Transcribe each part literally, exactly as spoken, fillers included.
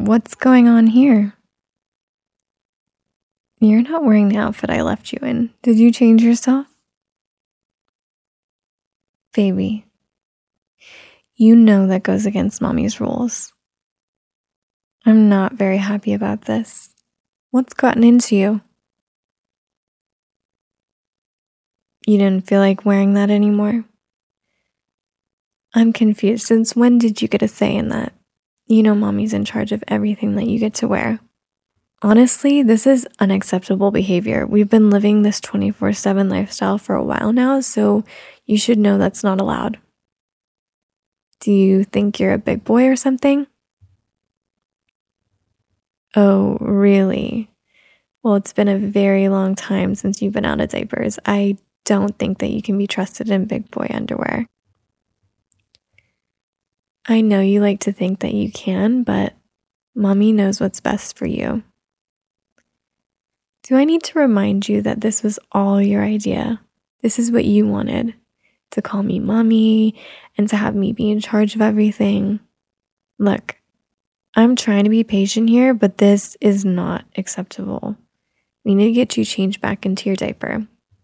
What's going on here? You're not wearing the outfit I left you in. Did you change yourself? Baby, you know that goes against mommy's rules. I'm not very happy about this. What's gotten into you? You didn't feel like wearing that anymore? I'm confused. Since when did you get a say in that? You know mommy's in charge of everything that you get to wear. Honestly, this is unacceptable behavior. We've been living this twenty-four seven lifestyle for a while now, so you should know that's not allowed. Do you think you're a big boy or something? Oh, really? Well, it's been a very long time since you've been out of diapers. I don't think that you can be trusted in big boy underwear. I know you like to think that you can, but mommy knows what's best for you. Do I need to remind you that this was all your idea? This is what you wanted, to call me mommy and to have me be in charge of everything. Look, I'm trying to be patient here, but this is not acceptable. We need to get you changed back into your diaper.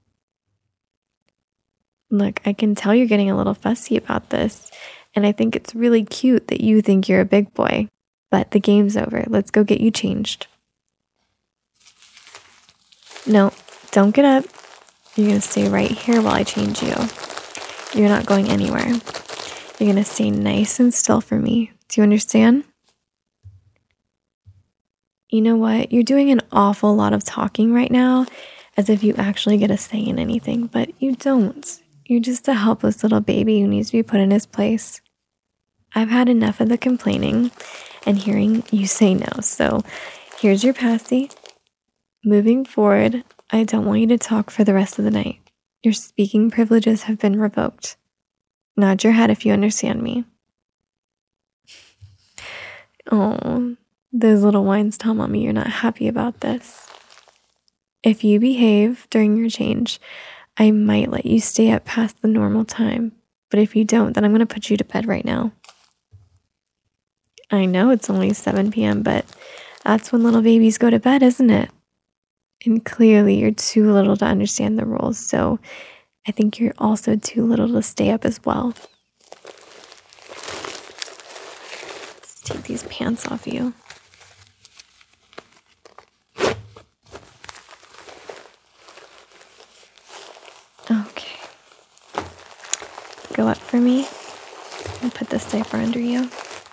Look, I can tell you're getting a little fussy about this, and I think it's really cute that you think you're a big boy. But the game's over. Let's go get you changed. No, don't get up. You're going to stay right here while I change you. You're not going anywhere. You're going to stay nice and still for me. Do you understand? You know what? You're doing an awful lot of talking right now, as if you actually get a say in anything, but you don't. You're just a helpless little baby who needs to be put in his place. I've had enough of the complaining and hearing you say no, so here's your passy. Moving forward, I don't want you to talk for the rest of the night. Your speaking privileges have been revoked. Nod your head if you understand me. Oh, those little whines tell mommy you're not happy about this. If you behave during your change, I might let you stay up past the normal time. But if you don't, then I'm going to put you to bed right now. I know it's only seven p.m., but that's when little babies go to bed, isn't it? And clearly you're too little to understand the rules, so I think you're also too little to stay up as well. Let's take these pants off you. Okay. Go up for me and put this diaper under you.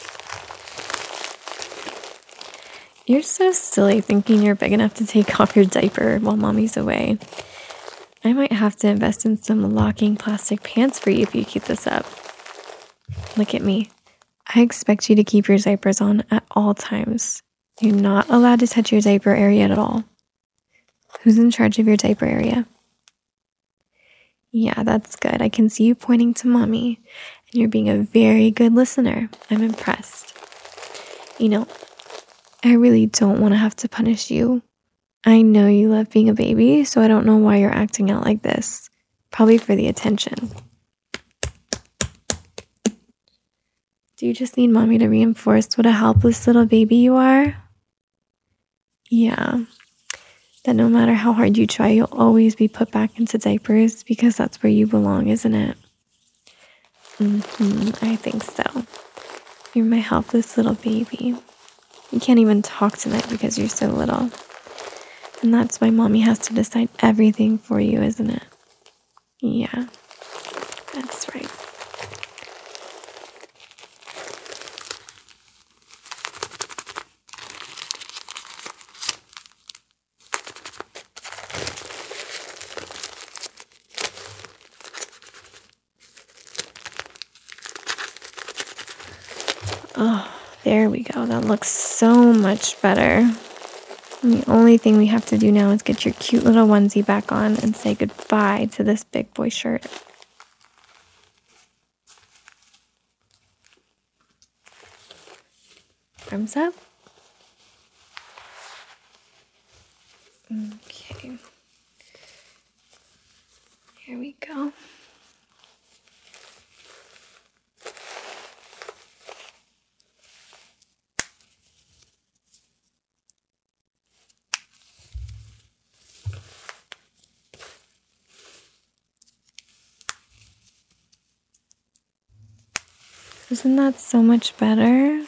You're so silly thinking you're big enough to take off your diaper while mommy's away. I might have to invest in some locking plastic pants for you if you keep this up. Look at me. I expect you to keep your diapers on at all times. You're not allowed to touch your diaper area at all. Who's in charge of your diaper area? Yeah, that's good. I can see you pointing to mommy, and you're being a very good listener. I'm impressed. You know, I really don't want to have to punish you. I know you love being a baby, so I don't know why you're acting out like this. Probably for the attention. Do you just need mommy to reinforce what a helpless little baby you are? Yeah. That no matter how hard you try, you'll always be put back into diapers because that's where you belong, isn't it? Mm-hmm, I think so. You're my helpless little baby. You can't even talk tonight because you're so little. And that's why mommy has to decide everything for you, isn't it? Yeah, that's right. Oh, there we go. That looks so much better. And the only thing we have to do now is get your cute little onesie back on and say goodbye to this big boy shirt. Arms up. Okay. Here we go. Isn't that so much better?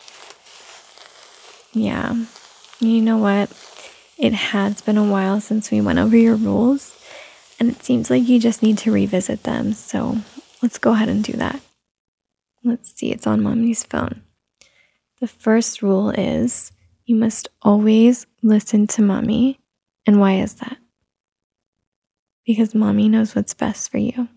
Yeah. You know what? It has been a while since we went over your rules, and it seems like you just need to revisit them. So let's go ahead and do that. Let's see, it's on mommy's phone. The first rule is you must always listen to mommy. And why is that? Because mommy knows what's best for you.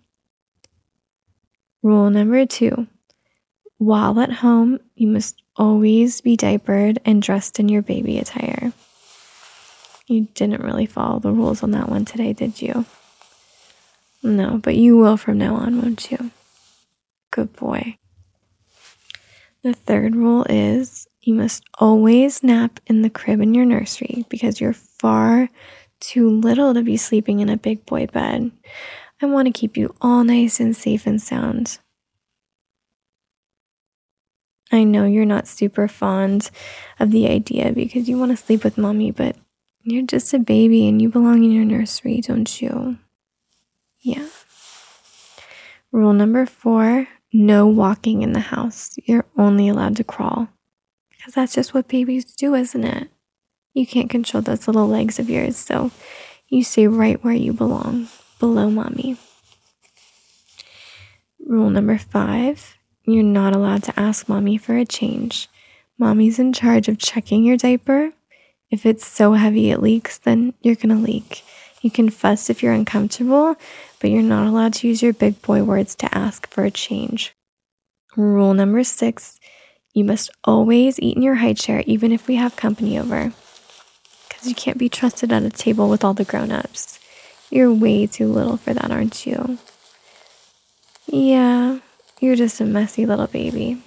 Rule number two, while at home, you must always be diapered and dressed in your baby attire. You didn't really follow the rules on that one today, did you? No, but you will from now on, won't you? Good boy. The third rule is you must always nap in the crib in your nursery because you're far too little to be sleeping in a big boy bed. I want to keep you all nice and safe and sound. I know you're not super fond of the idea because you want to sleep with mommy, but you're just a baby and you belong in your nursery, don't you? Yeah. Rule number four, no walking in the house. You're only allowed to crawl because that's just what babies do, isn't it? You can't control those little legs of yours, so you stay right where you belong, below mommy. Rule number five, you're not allowed to ask mommy for a change. Mommy's in charge of checking your diaper. If it's so heavy it leaks, then you're gonna leak. You can fuss if you're uncomfortable, but you're not allowed to use your big boy words to ask for a change. Rule number six, you must always eat in your high chair even if we have company over. Because you can't be trusted at a table with all the grown-ups. You're way too little for that, aren't you? Yeah, you're just a messy little baby.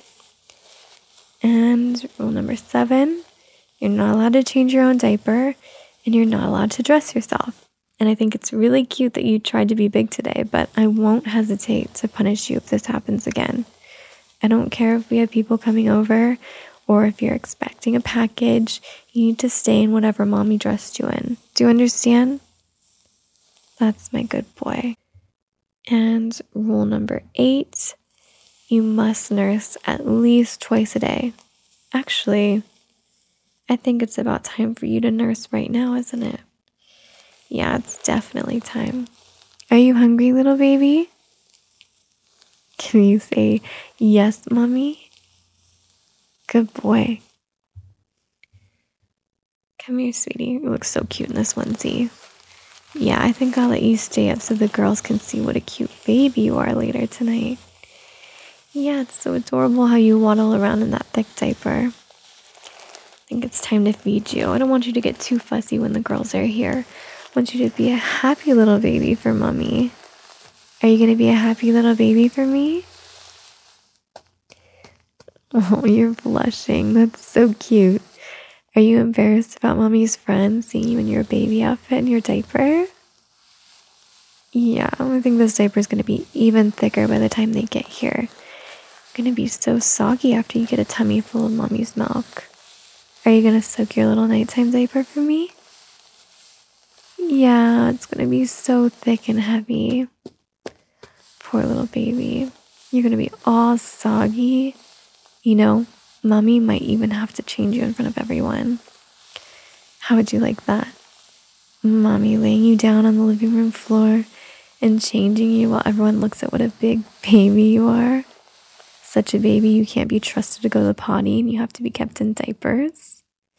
And rule number seven, you're not allowed to change your own diaper and you're not allowed to dress yourself. And I think it's really cute that you tried to be big today, but I won't hesitate to punish you if this happens again. I don't care if we have people coming over or if you're expecting a package, you need to stay in whatever mommy dressed you in. Do you understand? That's my good boy. And rule number eight, you must nurse at least twice a day. Actually, I think it's about time for you to nurse right now, isn't it? Yeah, it's definitely time. Are you hungry, little baby? Can you say, yes, mommy? Good boy. Come here, sweetie. You look so cute in this onesie. Yeah, I think I'll let you stay up so the girls can see what a cute baby you are later tonight. Yeah, it's so adorable how you waddle around in that thick diaper. I think it's time to feed you. I don't want you to get too fussy when the girls are here. I want you to be a happy little baby for mommy. Are you going to be a happy little baby for me? Oh, you're blushing. That's so cute. Are you embarrassed about mommy's friends seeing you in your baby outfit and your diaper? Yeah, I think this diaper is going to be even thicker by the time they get here. It's going to be so soggy after you get a tummy full of mommy's milk. Are you going to soak your little nighttime diaper for me? Yeah, it's going to be so thick and heavy. Poor little baby. You're going to be all soggy. You know, mommy might even have to change you in front of everyone. How would you like that? Mommy laying you down on the living room floor and changing you while everyone looks at what a big baby you are. Such a baby you can't be trusted to go to the potty and you have to be kept in diapers.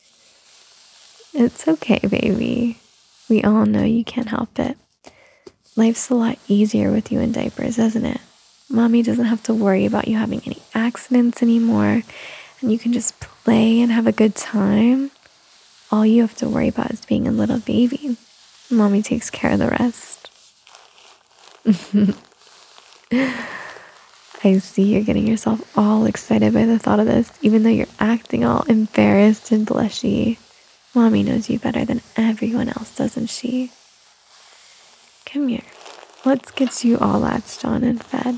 It's okay, baby. We all know you can't help it. Life's a lot easier with you in diapers, isn't it? Mommy doesn't have to worry about you having any accidents anymore, and you can just play and have a good time. All you have to worry about is being a little baby. Mommy takes care of the rest. I see you're getting yourself all excited by the thought of this, even though you're acting all embarrassed and blushy. Mommy knows you better than everyone else, doesn't she? Come here. Let's get you all latched on and fed.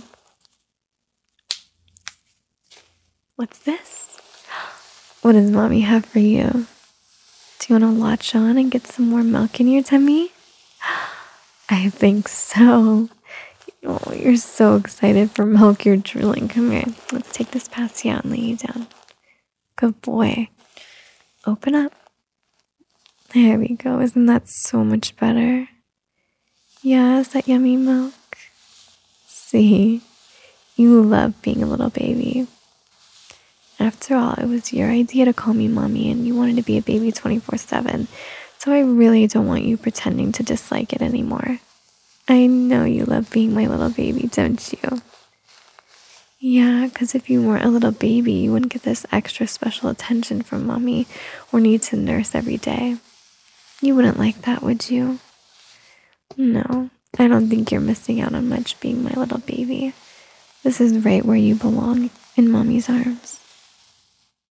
What's this? What does mommy have for you? Do you want to latch on and get some more milk in your tummy? I think so. Oh, you're so excited for milk. You're drooling. Come here. Let's take this passy out and lay you down. Good boy. Open up. There we go. Isn't that so much better? Yeah, is that yummy milk? See, you love being a little baby. After all, it was your idea to call me mommy and you wanted to be a baby twenty-four seven. So I really don't want you pretending to dislike it anymore. I know you love being my little baby, don't you? Yeah, because if you weren't a little baby, you wouldn't get this extra special attention from mommy or need to nurse every day. You wouldn't like that, would you? No, I don't think you're missing out on much being my little baby. This is right where you belong, in mommy's arms.